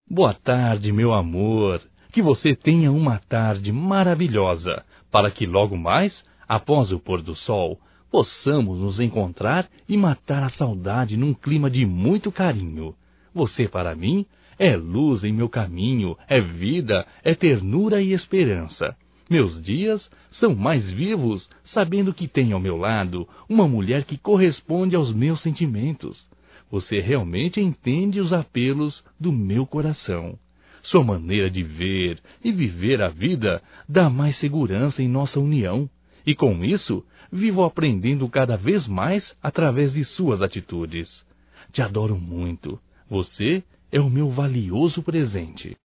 Boa tarde, meu amor. Que você tenha uma tarde maravilhosa, para que logo mais, após o pôr do sol, possamos nos encontrar e matar a saudade num clima de muito carinho. Você, para mim, é luz em meu caminho, é vida, é ternura e esperança. Meus dias são mais vivos sabendo que tenho ao meu lado uma mulher que corresponde aos meus sentimentos. Você realmente entende os apelos do meu coração. Sua maneira de ver e viver a vida dá mais segurança em nossa união. E com isso, vivo aprendendo cada vez mais através de suas atitudes. Te adoro muito. Você é o meu valioso presente.